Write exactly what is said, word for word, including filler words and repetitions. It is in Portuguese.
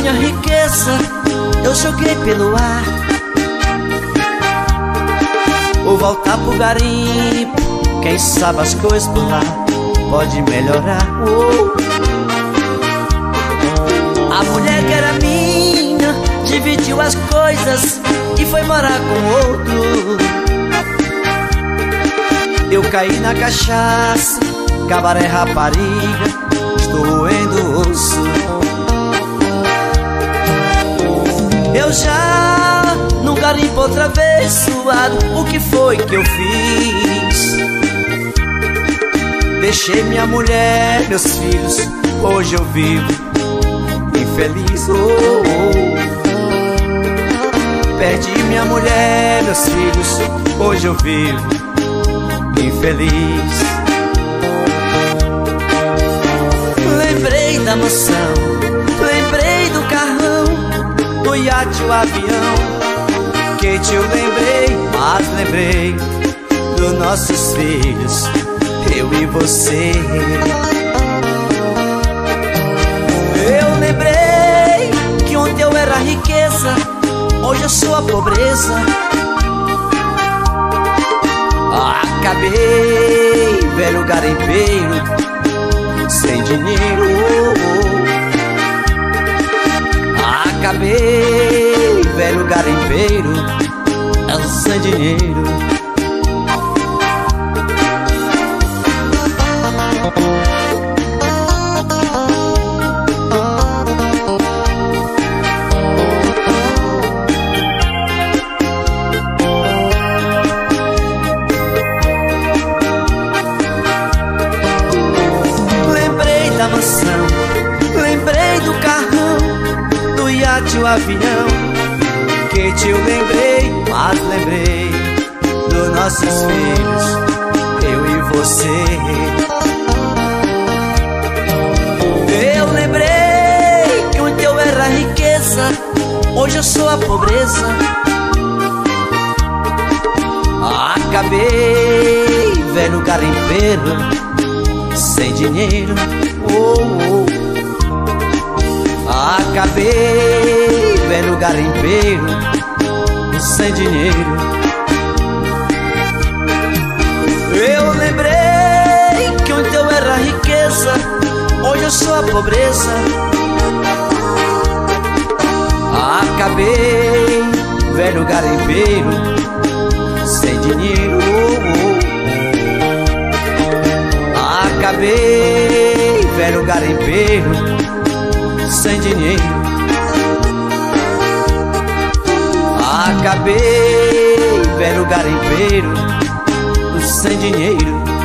minha riqueza eu joguei pelo ar. Vou voltar pro garimpo, quem sabe as coisas por lá pode melhorar. Oh. A mulher que era minha dividiu as coisas e foi morar com outro. Eu caí na cachaça, cabaré rapariga, estou roendo osso. Eu já não garimpo outra vez suado. O que foi que eu fiz? Deixei minha mulher, meus filhos, hoje eu vivo infeliz. Oh, oh. Perdi minha mulher, meus filhos, hoje eu vivo infeliz. Lembrei da mansão, lembrei do carrão, do iate, o avião. Que te eu lembrei, mas lembrei dos nossos filhos, eu e você. Eu lembrei que ontem eu era riqueza, hoje eu sou a pobreza. Acabei, velho garimpeiro, sem dinheiro. Acabei, velho garimpeiro, sem dinheiro. Lembrei do carrão, do iate, o avião. Que te eu lembrei, mas lembrei dos nossos filhos, eu e você. Eu lembrei que ontem eu era riqueza, hoje eu sou a pobreza. Acabei, velho garimpeiro, sem dinheiro. Oh, oh. Acabei, velho garimpeiro, sem dinheiro. Eu lembrei que ontem eu era riqueza, hoje eu sou a pobreza. Acabei, velho garimpeiro, sem dinheiro. Oh, oh. Acabei, velho garimpeiro, sem dinheiro. Acabei, velho garimpeiro, sem dinheiro.